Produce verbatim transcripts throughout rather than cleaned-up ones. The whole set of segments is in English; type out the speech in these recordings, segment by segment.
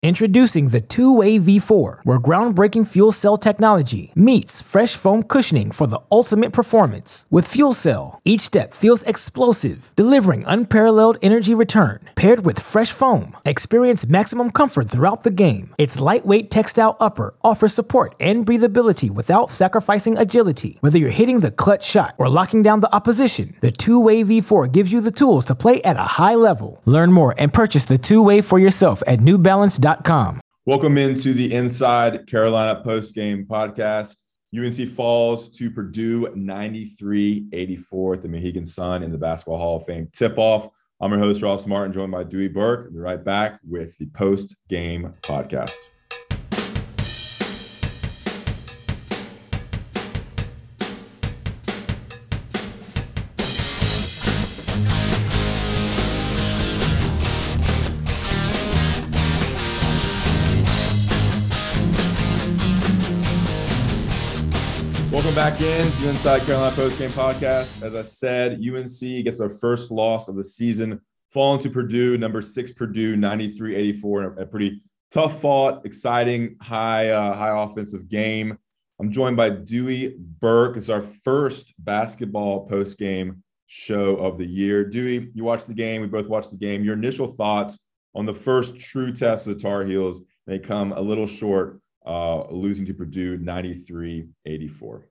Introducing the two-way V four, where groundbreaking fuel cell technology meets fresh foam cushioning for the ultimate performance. With Fuel Cell, each step feels explosive, delivering unparalleled energy return. Paired with fresh foam, experience maximum comfort throughout the game. Its lightweight textile upper offers support and breathability without sacrificing agility. Whether you're hitting the clutch shot or locking down the opposition, the two-way V four gives you the tools to play at a high level. Learn more and purchase the two-way for yourself at new balance dot com. Welcome into the Inside Carolina Postgame Podcast. U N C falls to Purdue ninety-three eighty-four at the Mohegan Sun in the Basketball Hall of Fame tip-off. I'm your host, Ross Martin, joined by Dewey Burke. We'll be right back with the Post-Game Podcast. Welcome back in to Inside Carolina Postgame Podcast. As I said, U N C gets their first loss of the season, falling to Purdue, number six Purdue, ninety-three eighty-four. A pretty tough fought, exciting, high uh, high offensive game. I'm joined by Dewey Burke. It's our first basketball postgame show of the year. Dewey, you watched the game. We both watched the game. Your initial thoughts on the first true test of the Tar Heels. They come a little short, uh, losing to Purdue ninety-three eighty-four.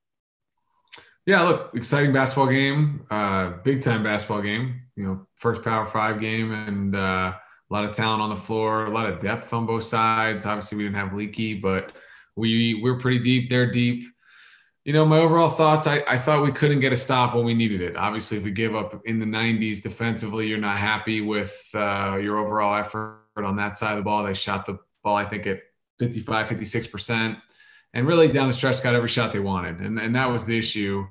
Yeah, look, exciting basketball game, uh, big time basketball game, you know, first Power Five game, and uh, a lot of talent on the floor, a lot of depth on both sides. Obviously, we didn't have Leaky, but we we're pretty deep. They're deep. You know, my overall thoughts, I, I thought we couldn't get a stop when we needed it. Obviously, if we gave up in the nineties defensively, you're not happy with uh, your overall effort on that side of the ball. They shot the ball, I think, at fifty-five, fifty-six percent. And really down the stretch got every shot they wanted. And, and that was the issue.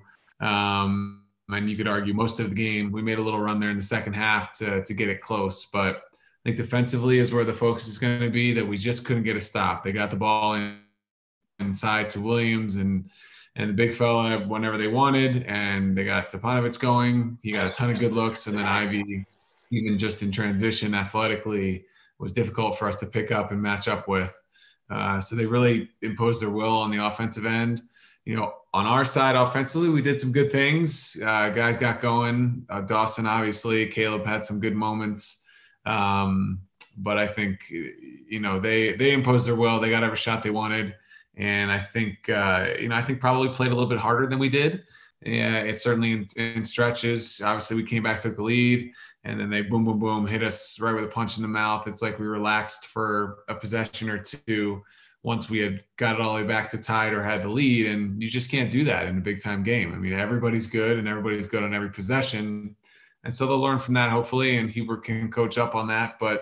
Um, and you could argue most of the game, we made a little run there in the second half to, to get it close. But I think defensively is where the focus is going to be, that we just couldn't get a stop. They got the ball in, inside to Williams and and the big fella whenever they wanted. And they got Stepanovic going. He got a ton of good looks. And then Ivy, even just in transition athletically, was difficult for us to pick up and match up with. Uh, so they really imposed their will on the offensive end. You know, on our side, offensively, we did some good things. Uh, guys got going. Uh, Dawson, obviously. Caleb had some good moments. Um, but I think, you know, they they imposed their will. They got every shot they wanted. And I think, uh, you know, I think probably played a little bit harder than we did. Yeah, it's certainly in, in stretches. Obviously, we came back, took the lead. And then they boom, boom, boom, hit us right with a punch in the mouth. It's like we relaxed for a possession or two once we had got it all the way back to tied or had the lead. And you just can't do that in a big-time game. I mean, everybody's good and everybody's good on every possession. And so they'll learn from that, hopefully, and Hubert can coach up on that. But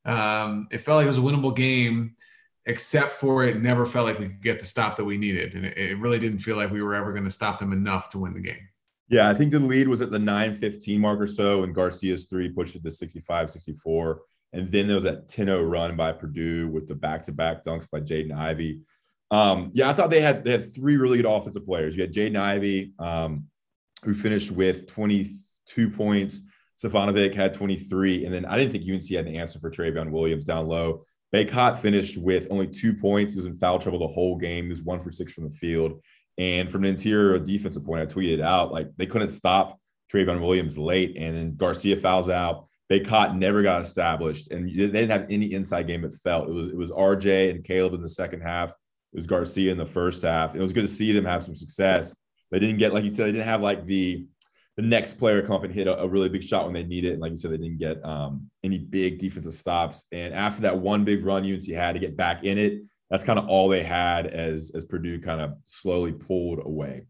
um, it felt like it was a winnable game, except for it never felt like we could get the stop that we needed. And it, it really didn't feel like we were ever going to stop them enough to win the game. Yeah, I think the lead was at the nine fifteen mark or so, and Garcia's three pushed it to sixty-five sixty-four. And then there was that ten oh run by Purdue with the back-to-back dunks by Jaden Ivey. Um, yeah, I thought they had they had three really good offensive players. You had Jaden Ivey, um, who finished with twenty-two points. Stefanovic had twenty-three. And then I didn't think U N C had an answer for Travion Williams down low. Bacot finished with only two points. He was in foul trouble the whole game. He was one for six from the field. And from an interior defensive point, I tweeted out, like, they couldn't stop Travion Williams late. And then Garcia fouls out. Bacot never got established. And they didn't have any inside game, it felt. It was it was R J and Caleb in the second half. It was Garcia in the first half. And it was good to see them have some success. They didn't get, like you said, they didn't have, like, the the next player come up and hit a, a really big shot when they need it. And like you said, they didn't get um, any big defensive stops. And after that one big run U N C had to get back in it, that's kind of all they had as as Purdue kind of slowly pulled away.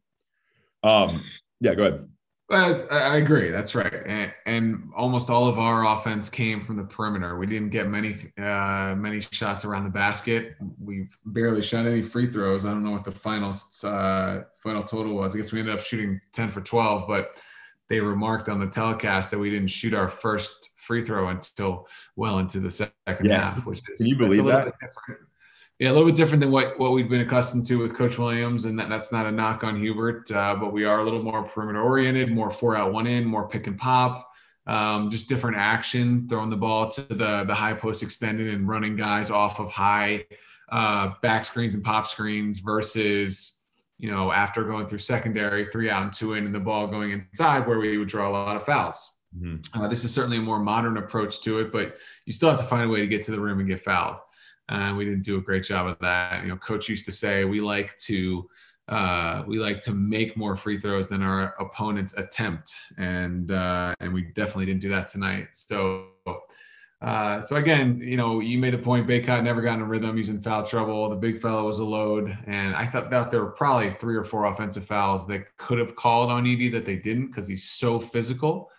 Um, yeah, go ahead. Well, I agree. That's right. And, and almost all of our offense came from the perimeter. We didn't get many uh, many shots around the basket. We barely shot any free throws. I don't know what the final uh, final total was. I guess we ended up shooting ten for twelve, but they remarked on the telecast that we didn't shoot our first free throw until well into the second yeah. half, which is Can you believe that? Yeah, a little bit different than what, what we've been accustomed to with Coach Williams, and that, that's not a knock on Hubert, uh, but we are a little more perimeter-oriented, more four-out, one-in, more pick and pop. Um, just different action, throwing the ball to the, the high post extended and running guys off of high uh, back screens and pop screens versus, you know, after going through secondary, three out and two in, and the ball going inside where we would draw a lot of fouls. Mm-hmm. Uh, this is certainly a more modern approach to it, but you still have to find a way to get to the rim and get fouled. And uh, we didn't do a great job of that. You know, coach used to say we like to uh, we like to make more free throws than our opponents attempt, and uh, and we definitely didn't do that tonight. So. Uh, so again, you know, you made the point, Bacot never got in a rhythm using foul trouble. The big fella was a load. And I thought that there were probably three or four offensive fouls that could have called on Edey that they didn't because he's so physical.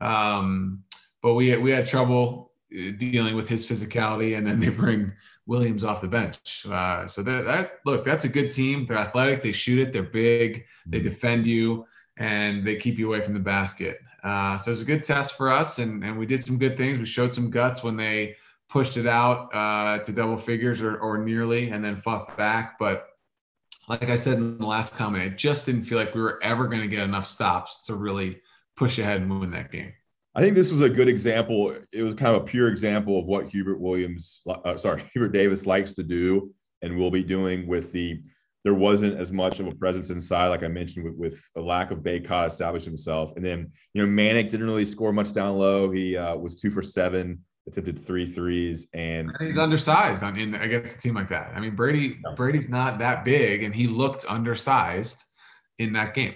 Um, but we, we had trouble dealing with his physicality, and then they bring Williams off the bench. Uh, so that, that, look, that's a good team. They're athletic. They shoot it. They're big. They defend you, and they keep you away from the basket. Uh, so it was a good test for us, and, and we did some good things. We showed some guts when they pushed it out uh, to double figures or, or nearly, and then fought back. But like I said in the last comment, it just didn't feel like we were ever going to get enough stops to really push ahead and win that game. I think this was a good example. It was kind of a pure example of what Hubert Williams, uh, sorry, Hubert Davis likes to do and will be doing with the there wasn't as much of a presence inside, like I mentioned, with, with a lack of Bacot establishing himself. And then, you know, Manek didn't really score much down low. He uh, was two for seven, attempted three threes. And he's undersized on, in, against a team like that. I mean, Brady no. Brady's not that big, and he looked undersized in that game.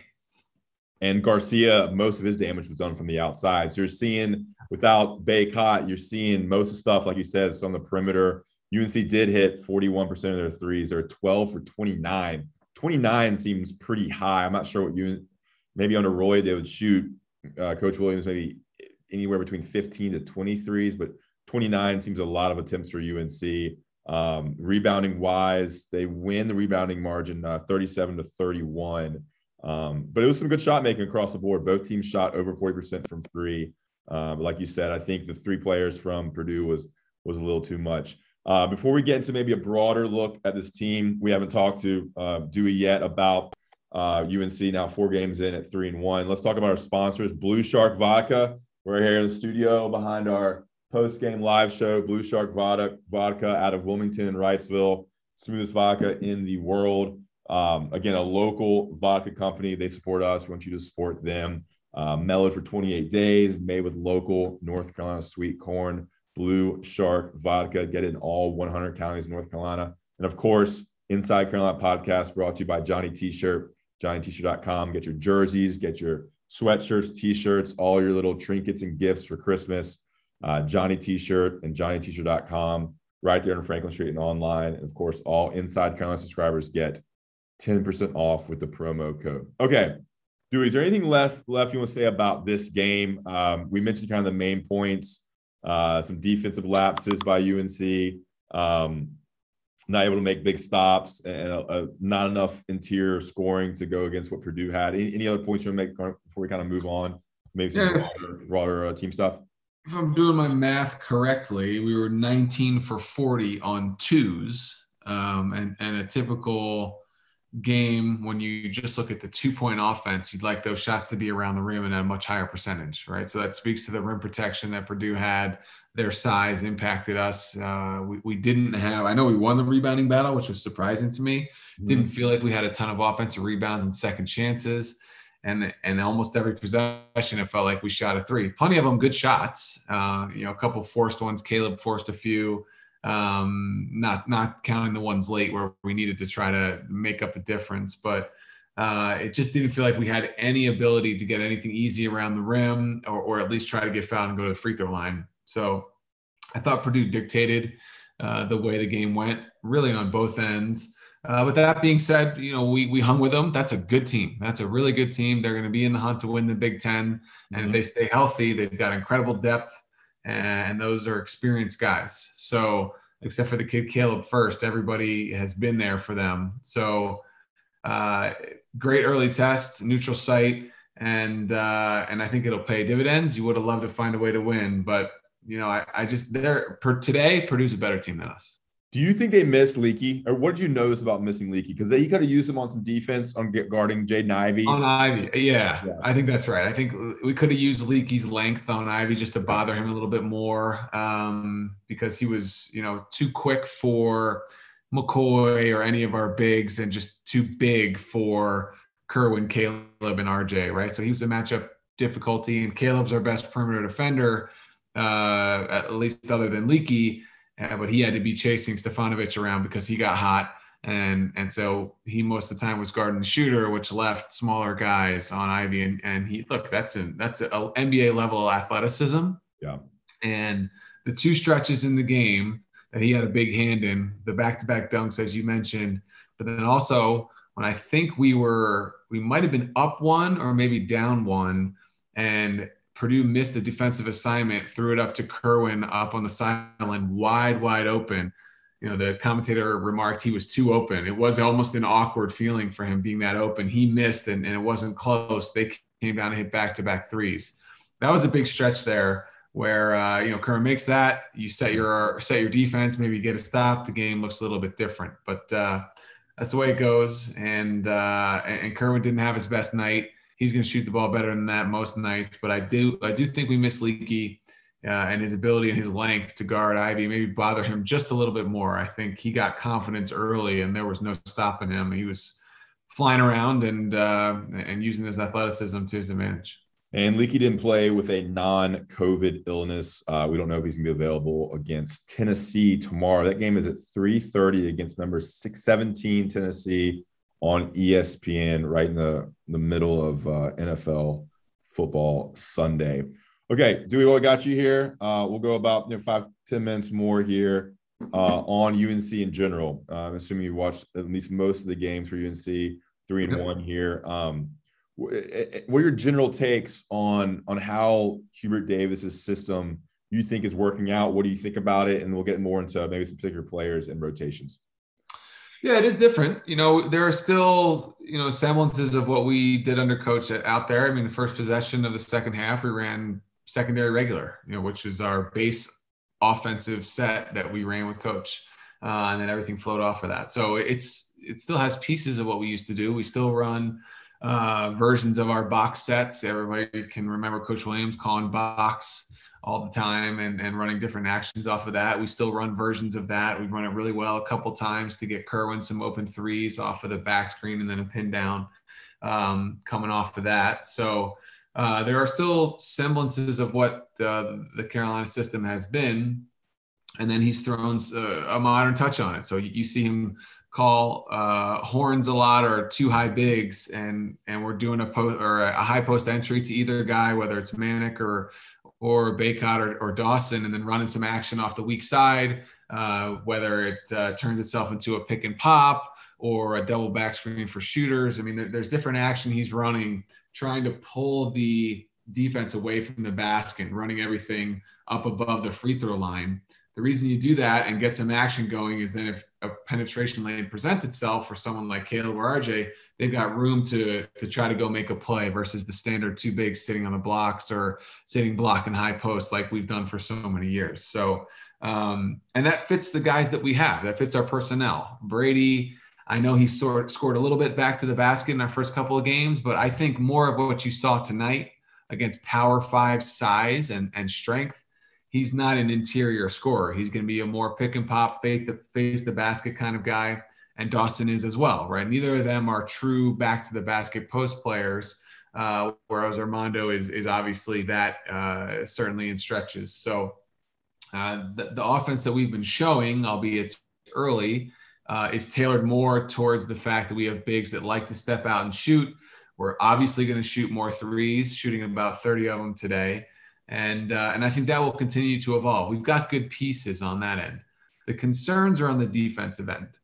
And Garcia, most of his damage was done from the outside. So you're seeing, without Bacot, you're seeing most of the stuff, like you said, it's on the perimeter. U N C did hit forty-one percent of their threes. They're twelve for twenty-nine. twenty-nine seems pretty high. I'm not sure what you – maybe under Roy they would shoot, uh, Coach Williams, maybe anywhere between fifteen to twenty threes, but twenty-nine seems a lot of attempts for U N C. Um, rebounding-wise, they win the rebounding margin uh, thirty-seven to thirty-one. Um, but it was some good shot making across the board. Both teams shot over forty percent from three. Uh, but like you said, I think the three players from Purdue was was a little too much. Uh, before we get into maybe a broader look at this team, we haven't talked to uh, Dewey yet about uh, U N C now four games in at three and one. Let's talk about our sponsors, Blue Shark Vodka. We're here in the studio behind our post-game live show, Blue Shark Vodka, vodka out of Wilmington and Wrightsville, smoothest vodka in the world. Um, again, a local vodka company. They support us. We want you to support them. Uh, mellowed for twenty-eight days, made with local North Carolina sweet corn. Blue Shark Vodka. Get it in all one hundred counties in North Carolina. And of course, Inside Carolina Podcast brought to you by Johnny T-Shirt, johnny t shirt dot com. Get your jerseys, get your sweatshirts, T-shirts, all your little trinkets and gifts for Christmas. Uh, Johnny T-Shirt and johnny t shirt dot com, right there on Franklin Street and online. And of course, all Inside Carolina subscribers get ten percent off with the promo code. Okay. Dewey, is there anything left, left you want to say about this game? Um, we mentioned kind of the main points. Uh, some defensive lapses by U N C, um, not able to make big stops, and uh, uh, not enough interior scoring to go against what Purdue had. Any, any other points you want to make before we kind of move on? Maybe some yeah. broader, broader uh, team stuff? If I'm doing my math correctly, we were nineteen for forty on twos, um, and, and a typical game when you just look at the two-point offense, you'd like those shots to be around the rim and at a much higher percentage, right? So that speaks to the rim protection that Purdue had. Their size impacted us. Uh, we, we didn't have – I know we won the rebounding battle, which was surprising to me. Mm-hmm. Didn't feel like we had a ton of offensive rebounds and second chances. And, and almost every possession, it felt like we shot a three. Plenty of them good shots. Uh, you know, a couple forced ones. Caleb forced a few. Um, not not counting the ones late where we needed to try to make up the difference, but uh, it just didn't feel like we had any ability to get anything easy around the rim, or, or at least try to get fouled and go to the free throw line. So I thought Purdue dictated uh, the way the game went, really on both ends. Uh, but that being said, you know, we we hung with them. That's a good team. That's a really good team. They're going to be in the hunt to win the Big Ten, and mm-hmm. if they stay healthy, they've got incredible depth. And those are experienced guys. So except for the kid Caleb First, everybody has been there for them. So uh, great early test, neutral site, and uh, and I think it'll pay dividends. You would have loved to find a way to win, but you know, I, I just there per today, Purdue's a better team than us. Do you think they miss Leaky, or what did you notice about missing Leaky? Because he could have used him on some defense on get guarding Jaden Ivey. On Ivey, yeah, yeah, I think that's right. I think we could have used Leaky's length on Ivey just to bother him a little bit more, um, because he was, you know, too quick for McCoy or any of our bigs, and just too big for Kerwin, Caleb, and R J, right? So he was a matchup difficulty, and Caleb's our best perimeter defender, uh, at least other than Leaky. Uh, but he had to be chasing Stefanovic around because he got hot. And and so he most of the time was guarding the shooter, which left smaller guys on Ivey. And, and he, look, that's an that's an N B A level athleticism. Yeah. And the two stretches in the game that he had a big hand in, the back-to-back dunks, as you mentioned, but then also when I think we were, we might've been up one or maybe down one, and Purdue missed a defensive assignment, threw it up to Kerwin up on the sideline, wide, wide open. You know, the commentator remarked he was too open. It was almost an awkward feeling for him being that open. He missed, and, and it wasn't close. They came down and hit back-to-back threes. That was a big stretch there where, uh, you know, Kerwin makes that. You set your set your defense, maybe get a stop. The game looks a little bit different. But uh, that's the way it goes. And, uh, and Kerwin didn't have his best night. He's going to shoot the ball better than that most nights, but I do I do think we miss Leaky uh, and his ability and his length to guard Ivey, maybe bother him just a little bit more. I think he got confidence early, and there was no stopping him. He was flying around and uh, and using his athleticism to his advantage. And Leaky didn't play with a non-COVID illness. Uh, we don't know if he's going to be available against Tennessee tomorrow. That game is at three thirty against number six seventeen Tennessee on E S P N, right in the, the middle of uh, N F L football Sunday. Okay, Dewey, what got you here? Uh, we'll go about you know, five, ten minutes more here uh, on U N C in general. Uh, I'm assuming you watched at least most of the games for U N C, three and one here. Um, what are your general takes on, on how Hubert Davis's system you think is working out? What do you think about it? And we'll get more into maybe some particular players and rotations. Yeah, it is different. You know, there are still, you know, semblances of what we did under coach out there. I mean, the first possession of the second half, we ran secondary regular, you know, which is our base offensive set that we ran with coach. Uh, and then everything flowed off of that. So it's, it still has pieces of what we used to do. We still run uh, versions of our box sets. Everybody can remember Coach Williams calling box all the time and, and running different actions off of that. We still run versions of that. We run it really well a couple times to get Kerwin some open threes off of the back screen and then a pin down um, coming off of that. So uh, there are still semblances of what uh, the Carolina system has been. And then he's thrown a, a modern touch on it. So you, you see him call uh, horns a lot or two high bigs, and and we're doing a post or a high post entry to either guy, whether it's Manic or or Baycott or, or Dawson, and then running some action off the weak side, uh, whether it uh, turns itself into a pick and pop or a double back screen for shooters. I mean, there, there's different action he's running, trying to pull the defense away from the basket, running everything up above the free throw line. The reason you do that and get some action going is then if a penetration lane presents itself for someone like Caleb or R J, they've got room to to try to go make a play versus the standard two bigs sitting on the blocks or sitting block and high post like we've done for so many years. So, um, and that fits the guys that we have. That fits our personnel. Brady, I know he sort scored a little bit back to the basket in our first couple of games, but I think more of what you saw tonight against Power Five size and, and strength, he's not an interior scorer. He's going to be a more pick and pop, fake the face the basket kind of guy. And Dawson is as well, right? Neither of them are true back to the basket post players, uh, whereas Armando is, is obviously that uh, certainly in stretches. So uh, the, the offense that we've been showing, albeit it's early, uh, is tailored more towards the fact that we have bigs that like to step out and shoot. We're obviously going to shoot more threes, shooting about thirty of them today. And uh, and I think that will continue to evolve. We've got good pieces on that end. The concerns are on the defensive end.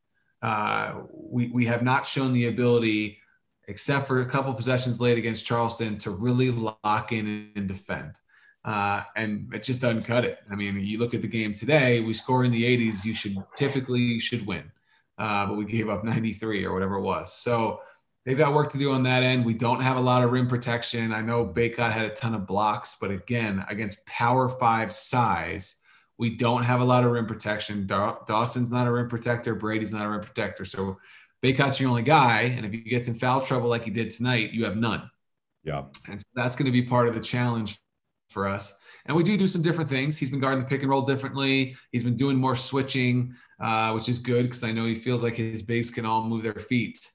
Uh, we we have not shown the ability, except for a couple possessions late against Charleston, to really lock in and defend. Uh, and it just doesn't cut it. I mean, you look at the game today, we score in the eighties, you should typically you should win. Uh, but we gave up ninety-three or whatever it was. So they've got work to do on that end. We don't have a lot of rim protection. I know Baycott had a ton of blocks, but again, against Power Five size, We don't have a lot of rim protection. Daw- Dawson's not a rim protector. Brady's not a rim protector. So Baycott's your only guy. And if he gets in foul trouble like he did tonight, you have none. Yeah. And so that's going to be part of the challenge for us. And we do do some different things. He's been guarding the pick and roll differently. He's been doing more switching, uh, which is good because I know he feels like his bigs can all move their feet.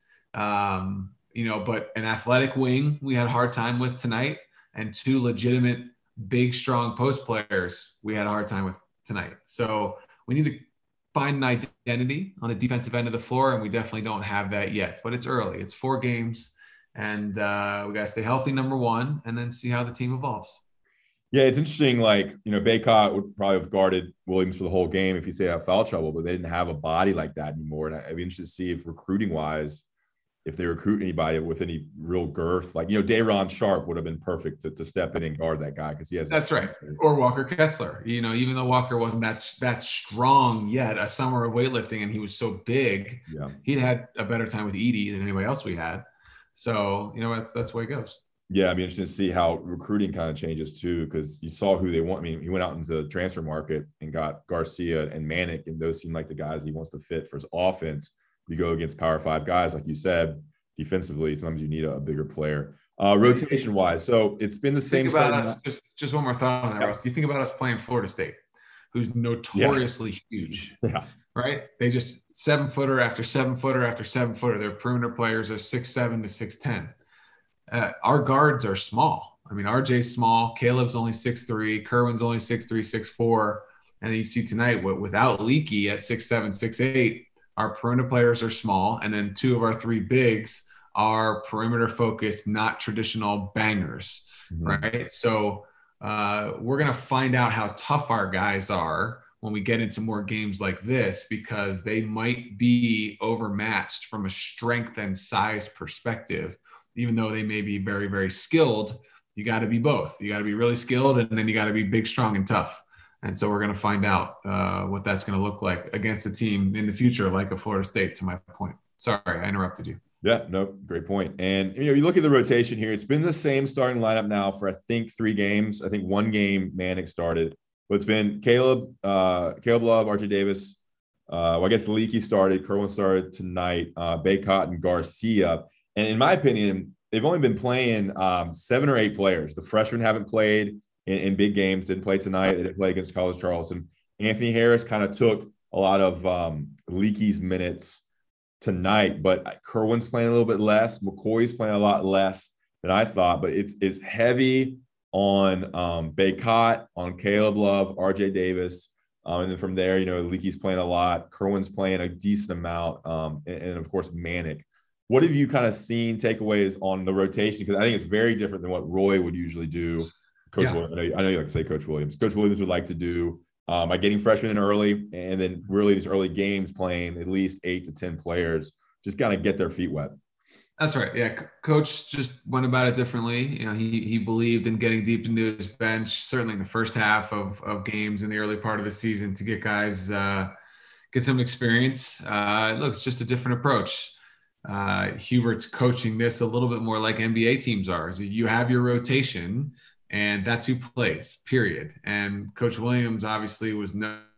Um, you know, but an athletic wing we had a hard time with tonight, and two legitimate big, strong post players we had a hard time with tonight. So we need to find an identity on the defensive end of the floor, and we definitely don't have that yet. But it's early. It's four games, and uh, we got to stay healthy, number one, and then see how the team evolves. Yeah, it's interesting. Like, you know, Baycott would probably have guarded Williams for the whole game if he stayed out of foul trouble, but they didn't have a body like that anymore. And I'd be interested to see if recruiting-wise, if they recruit anybody with any real girth. Like, you know, Day'Ron Sharpe would have been perfect to, to step in and guard that guy because he has. That's right. Or Walker Kessler. You know, even though Walker wasn't that that strong yet, a summer of weightlifting, and he was so big, yeah, he'd had a better time with Edey than anybody else we had. So, you know, that's that's the way it goes. Yeah, I'd be interested to see how recruiting kind of changes too, because you saw who they want. I mean, he went out into the transfer market and got Garcia and Manek, and those seem like the guys he wants to fit for his offense. You go against Power Five guys, like you said, defensively, sometimes you need a, a bigger player. Uh, rotation-wise, so it's been the same. Think about us, just, just one more thought on that, Russ. You think about us playing Florida State, who's notoriously yeah. huge, yeah. right? They just seven-footer after seven-footer after seven-footer. Their perimeter players are six seven to six ten. Uh, our guards are small. I mean, R J's small. Caleb's only six three. Kerwin's only six three, six four. And then you see tonight, without Leaky at six seven, six eight, our perimeter players are small. And then two of our three bigs are perimeter focused, not traditional bangers, mm-hmm. right? So uh, we're going to find out how tough our guys are when we get into more games like this, because they might be overmatched from a strength and size perspective. Even though they may be very, very skilled, you got to be both. You got to be really skilled, and then you got to be big, strong, and tough. And so we're going to find out uh, what that's going to look like against a team in the future, like a Florida State, to my point. Sorry, I interrupted you. Yeah, no, great point. And, you know, you look at the rotation here, it's been the same starting lineup now for, I think, three games. I think one game Manek started. But it's been Caleb, uh, Caleb Love, R J Davis. Uh, well, I guess Leaky started. Kerwin started tonight. Uh, Baycott and Garcia. And in my opinion, they've only been playing um, seven or eight players. The freshmen haven't played in, in big games, didn't play tonight. They didn't play against College Charleston. Anthony Harris kind of took a lot of um, Leaky's minutes tonight, but Kerwin's playing a little bit less. McCoy's playing a lot less than I thought, but it's it's heavy on um, Baycott, on Caleb Love, R J Davis. Um, and then from there, you know, Leaky's playing a lot. Kerwin's playing a decent amount. Um, and, and, of course, Manek. What have you kind of seen takeaways on the rotation? Because I think it's very different than what Roy would usually do. Coach, yeah. Williams, I, know you, I know you like to say Coach Williams. Coach Williams would like to do um, by getting freshmen in early, and then really these early games playing at least eight to ten players, just kind of get their feet wet. That's right. Yeah, Coach just went about it differently. You know, he he believed in getting deep into his bench, certainly in the first half of of games in the early part of the season, to get guys uh, get some experience. Uh, look, it's just a different approach. Uh, Hubert's coaching this a little bit more like N B A teams are. So you have your rotation, and that's who plays, period. And Coach Williams obviously was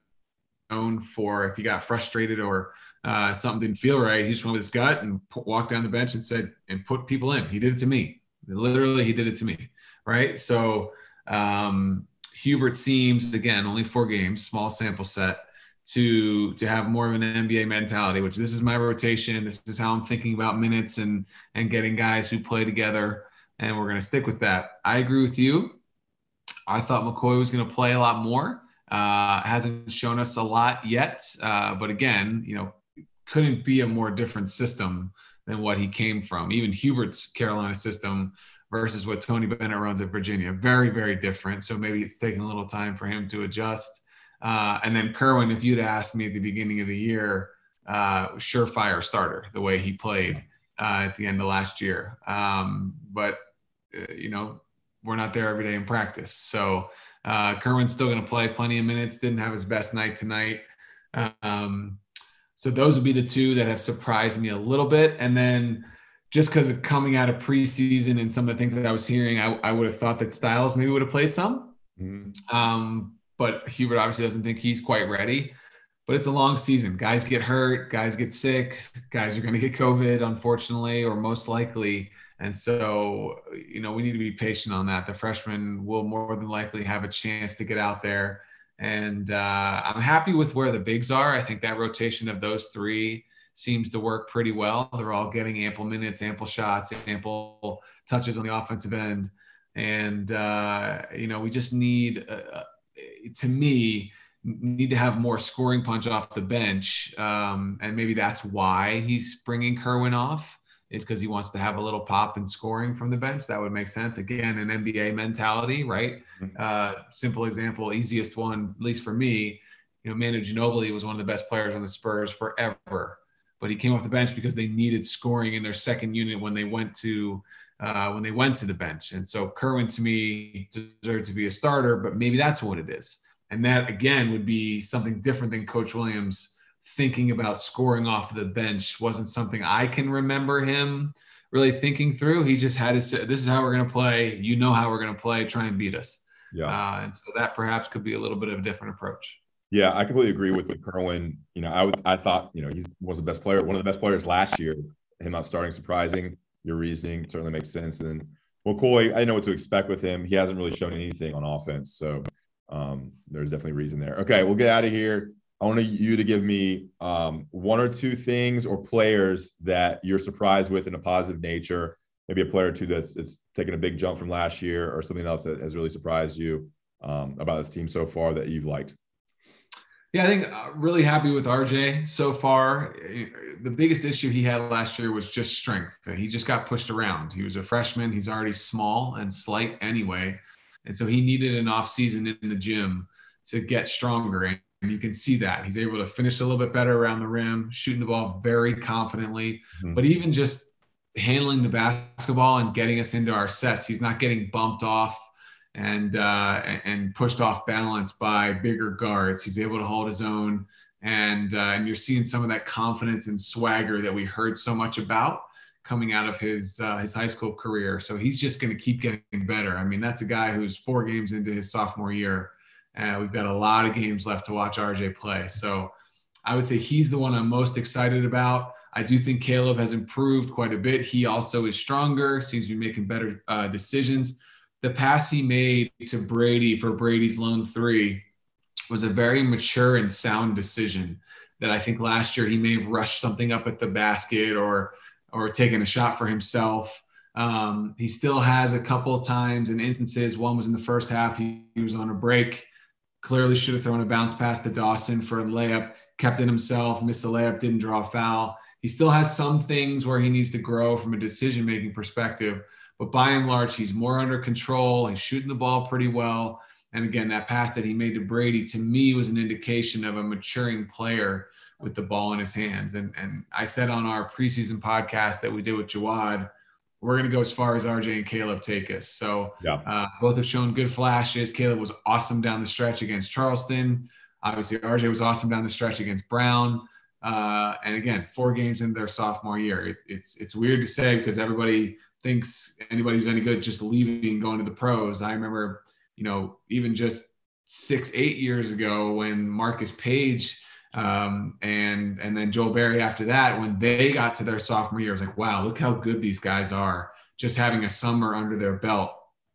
known for, if he got frustrated or uh, something didn't feel right, he just went with his gut and put, walked down the bench and said, and put people in. He did it to me. Literally, he did it to me, right? So um, Hubert seems, again, only four games, small sample set, to to have more of an N B A mentality, which this is my rotation. This is how I'm thinking about minutes and and getting guys who play together, and we're going to stick with that. I agree with you. I thought McCoy was going to play a lot more. Uh, hasn't shown us a lot yet, uh, but again, you know, couldn't be a more different system than what he came from. Even Hubert's Carolina system versus what Tony Bennett runs at Virginia, very, very different. So maybe it's taking a little time for him to adjust. Uh, and then Kerwin, if you'd asked me at the beginning of the year, uh, surefire starter, the way he played uh, at the end of last year. Um, but, uh, you know, we're not there every day in practice. So uh, Kerwin's still going to play plenty of minutes, didn't have his best night tonight. Um, so those would be the two that have surprised me a little bit. And then just because of coming out of preseason and some of the things that I was hearing, I, I would have thought that Styles maybe would have played some. Mm-hmm. Um, but Hubert obviously doesn't think he's quite ready. But it's a long season. Guys get hurt, guys get sick, guys are going to get COVID, unfortunately, or most likely. And so, you know, we need to be patient on that. The freshmen will more than likely have a chance to get out there. And uh, I'm happy with where the bigs are. I think that rotation of those three seems to work pretty well. They're all getting ample minutes, ample shots, ample touches on the offensive end. And, uh, you know, we just need, uh, to me, need to have more scoring punch off the bench. Um, and maybe that's why he's bringing Kerwin off, is because he wants to have a little pop in scoring from the bench. That would make sense. Again, an N B A mentality, right? Mm-hmm. Uh, simple example, easiest one, at least for me, you know, Manu Ginobili was one of the best players on the Spurs forever, but he came off the bench because they needed scoring in their second unit when they went to uh, when they went to the bench. And so Kerwin, to me, deserved to be a starter, but maybe that's what it is. And that, again, would be something different than Coach Williams thinking about scoring off the bench. Wasn't something I can remember him really thinking through. He just had to say, this is how we're going to play. You know how we're going to play. Try and beat us. Yeah. Uh, and so that perhaps could be a little bit of a different approach. Yeah, I completely agree with the Kerwin. You know, I would, I thought, you know, he was the best player, one of the best players last year. Him not starting, surprising. Your reasoning certainly makes sense. And then McCoy, I know what to expect with him. He hasn't really shown anything on offense. So um, there's definitely reason there. Okay, we'll get out of here. I want you to give me um, one or two things or players that you're surprised with in a positive nature. Maybe a player or two that's it's taken a big jump from last year, or something else that has really surprised you um, about this team so far that you've liked. Yeah, I think uh, really happy with R J so far. The biggest issue he had last year was just strength. He just got pushed around. He was a freshman. He's already small and slight anyway. And so he needed an off season in the gym to get stronger. And you can see that. He's able to finish a little bit better around the rim, shooting the ball very confidently. Mm-hmm. But even just handling the basketball and getting us into our sets, he's not getting bumped off and uh, and pushed off balance by bigger guards. He's able to hold his own. And, uh, and you're seeing some of that confidence and swagger that we heard so much about coming out of his uh, his high school career. So he's just going to keep getting better. I mean, that's a guy who's four games into his sophomore year. And we've got a lot of games left to watch R J play. So I would say he's the one I'm most excited about. I do think Caleb has improved quite a bit. He also is stronger, seems to be making better uh, decisions. The pass he made to Brady for Brady's lone three was a very mature and sound decision that I think last year he may have rushed something up at the basket or or taken a shot for himself. Um, he still has a couple of times and instances. One was in the first half. He, he was on a break. Clearly should have thrown a bounce pass to Dawson for a layup, kept it himself, missed a layup, didn't draw a foul. He still has some things where he needs to grow from a decision-making perspective, but by and large, he's more under control. He's shooting the ball pretty well. And again, that pass that he made to Brady, to me, was an indication of a maturing player with the ball in his hands. And, and I said on our preseason podcast that we did with Jawad, we're going to go as far as R J and Caleb take us. So yeah. uh, both have shown good flashes. Caleb was awesome down the stretch against Charleston. Obviously, R J was awesome down the stretch against Brown. Uh, and again, four games into their sophomore year. It, it's it's weird to say because everybody thinks anybody who's any good just leaving and going to the pros. I remember, you know, even just six, eight years ago when Marcus Page um, and and then Joel Berry after that, when they got to their sophomore year, I was like, wow, look how good these guys are just having a summer under their belt.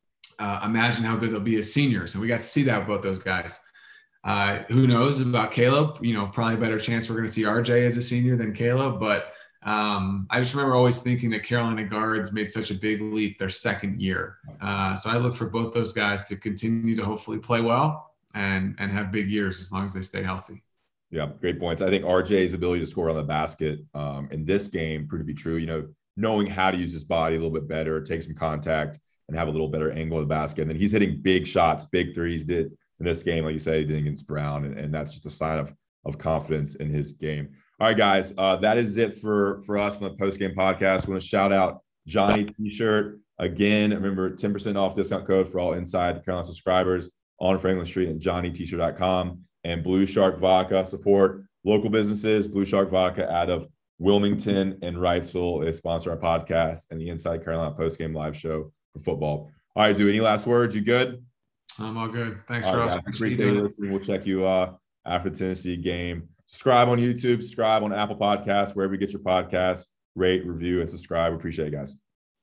Uh, imagine how good they'll be as seniors. And we got to see that with both those guys. Uh, who knows about Caleb? You know, probably a better chance we're going to see R J as a senior than Caleb. But um, I just remember always thinking that Carolina guards made such a big leap their second year. Uh, so I look for both those guys to continue to hopefully play well and and have big years as long as they stay healthy. Yeah, great points. I think R J's ability to score on the basket um, in this game proved to be true. You know, knowing how to use his body a little bit better, take some contact, and have a little better angle of the basket. And then he's hitting big shots, big threes. Did in this game, like you said, he did against Brown, and, and that's just a sign of of confidence in his game. All right, guys, uh, that is it for for us on the post game podcast. We want to shout out Johnny T-shirt again. Remember, ten percent off discount code for all Inside Carolina subscribers on Franklin Street at johnny t shirt dot com. And Blue Shark Vodka, support local businesses. Blue Shark Vodka out of Wilmington and Wrightsville is sponsor our podcast and the Inside Carolina postgame live show for football. All right, dude, any last words? You good? I'm all good. Thanks, All right, Russ. guys, appreciate you listening. We'll check you uh, after the Tennessee game. Subscribe on YouTube, subscribe on Apple Podcasts, wherever you get your podcasts. Rate, review, and subscribe. We appreciate it, guys.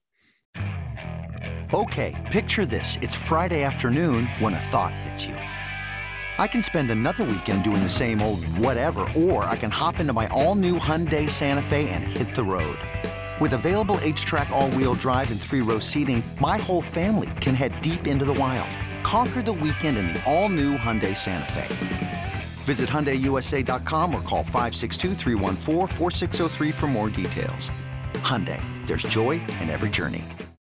Okay, picture this. It's Friday afternoon when a thought hits you. I can spend another weekend doing the same old whatever, or I can hop into my all-new Hyundai Santa Fe and hit the road. With available H-Track all-wheel drive and three-row seating, my whole family can head deep into the wild. Conquer the weekend in the all-new Hyundai Santa Fe. Visit Hyundai U S A dot com or call five six two, three one four, four six zero three for more details. Hyundai, there's joy in every journey.